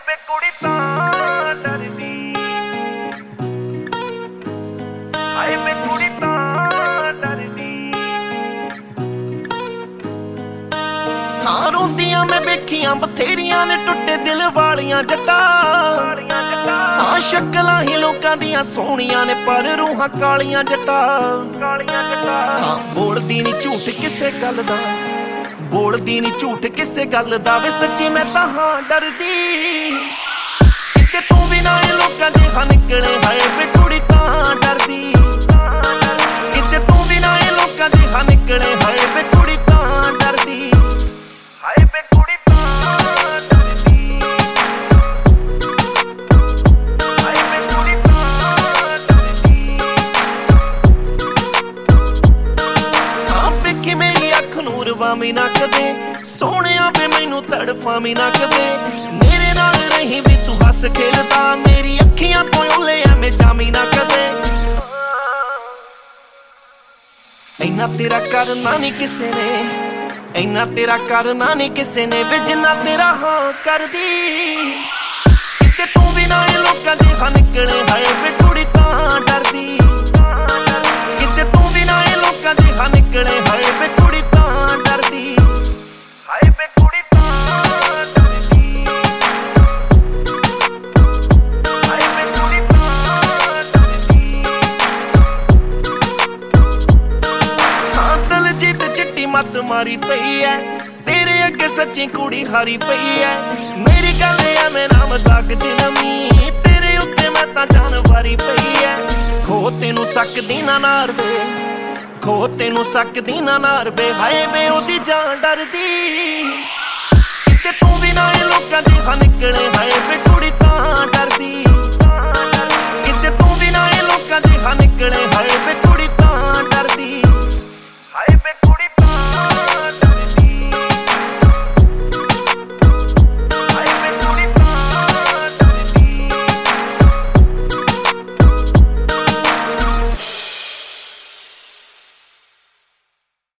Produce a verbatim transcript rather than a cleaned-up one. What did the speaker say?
ਵੇ ਕੁੜੀ ਤਾਂ ਡਰਦੀ, ਹਾਏ ਵੇ ਕੁੜੀ ਤਾਂ ਡਰਦੀ। ਹਾਂ ਰੋਂਦੀਆਂ ਮੈਂ ਵੇਖੀਆਂ ਬਥੇਰੀਆਂ ਨੇ ਟੁੱਟੇ ਦਿਲ ਵਾਲੀਆਂ ਜੱਟਾਂ। ਹਾਂ ਸ਼ਕਲਾਂ ਹੀ ਲੋਕਾਂ ਦੀਆਂ ਸੋਹਣੀਆਂ ਨੇ ਪਰ ਰੂਹਾਂ ਕਾਲੀਆਂ ਜੱਟਾਂ। ਹਾਂ ਬੋਲਦੀ ਨੀ ਝੂਠ ਕਿਸੇ ਗੱਲ ਦਾ, ਬੋਲਦੀ ਨੀ ਝੂਠ ਕਿਸੇ ਗੱਲ ਦਾ ਵੇ ਸੱਚੀ ਮੈਂ ਤਾਂ ਹਾਂ ਡਰਦੀ। ਕਿਤੇ ਤੂੰ ਵੀ ਨਾ ਇਹ ਲੋਕਾਂ ਦੇ ਹਾਂ ਨਿਕਲੇ ਹਾਏ ਵੇ ਕੁੜੀ ਤਾਂ ਡਰਦੀ। ਕਿਤੇ ਤੂੰ ਵੀ ਨਾ ਇਹ ਲੋਕਾਂ ਦੇ ਹਾਂ ਨਿਕਲੇ ਹਾਏ ਵੇ ਕੁੜੀ ਤਾਂ ਡਰਦੀ। ਹਾਏ ਵੇ ਕੁੜੀ ਤਾਂ ਡਰਦੀ, ਹਾਏ ਵੇ ਕੁੜੀ ਤਾਂ ਡਰਦੀ। ਹਾਂ ਵੇਖੀ ਮੇਰੀ ਅੱਖ ਨੂੰ ਰਵਾਵੀਂ ਨਾ ਕਦੇ, ਸੋਹਣਿਆ ਵੇ ਮੈਨੂੰ ਤੜਫਾਵੀਂ ਨਾ ਕਦੇ। ਮੇਰੇ ਨਾਲ ਰਹੀ ਵੀ ਤੂੰ ਹੱਸ ਖੇਡਦਾ, ਮੇਰੀ ਅੱਖੀਆਂ ਤੋਂ ਓਲੇ ਐਵੇਂ ਜਾਵੀਂ ਨਾ ਕਦੇ। ਇੰਨਾ ਤੇਰਾ ਕਰਨਾ ਨੀ ਕਿਸੇ ਨੇ, ਇੰਨਾ ਤੇਰਾ ਕਰਨਾ ਨੀ ਕਿਸੇ ਨੇ ਵੇ ਜਿੰਨਾ ਤੇਰਾ ਹਾਂ ਕਰਦੀ। ਕਿਤੇ ਤੂੰ ਵੀ ਨਾ ਇਹ ਲੋਕਾਂ ਦੇ ਹਾਂ ਨਿਕਲੇ ਹਾਏ ਵੇ ਕੁੜੀ ਤਾਂ ਡਰਦੀ। ਕਿਤੇ ਤੂੰ ਵੀ ਨਾ ਇਹ ਲੋਕਾਂ ਦੇ ਹਾਂ ਨਿਕਲੇ ਹਾਏ ਵੇ ਕੁੜੀ ਤਾਂ ਡਰਦੀ। ਹਾਏ ਵੇ ਕੁੜੀ ਤਾਂ ਡਰਦੀ, ਹਾਏ ਵੇ ਕੁੜੀ ਤਾਂ ਡਰਦੀ। ਹਾਂ ਦਲਜੀਤ ਚਿੱਟੀ ਮੱਤ ਮਾਰੀ ਪਈ ਐ, ਤੇਰੇ ਅੱਗੇ ਸੱਚੀ ਕੁੜੀ ਹਾਰੀ ਪਈ ਐ। ਮੇਰੀ ਗੱਲ ਐਵੇਂ ਨਾ ਮਜ਼ਾਕ ਚ ਲਵੀਂ, ਤੇਰੇ ਉੱਤੇ ਮੈਂ ਤਾਂ ਜਾਨ ਵਾਰੀ ਪਈ ਐ। ਖੋ ਤੈਨੂੰ ਸਕਦੀ ਨਾ ਨਾਰ ਵੇ, ਖੋ ਤੈਨੂੰ ਸਕਦੀ ਨਾ ਨਾਰ ਵੇ ਹਾਏ ਵੇ ਉਹਦੀ ਜਾਨ ਡਰਦੀ। ਕਿਤੇ ਤੂੰ ਵੀ ਨਾ ਇਹ ਲੋਕਾਂ ਦੇ ਹਾਂ ਨਿਕਲੇ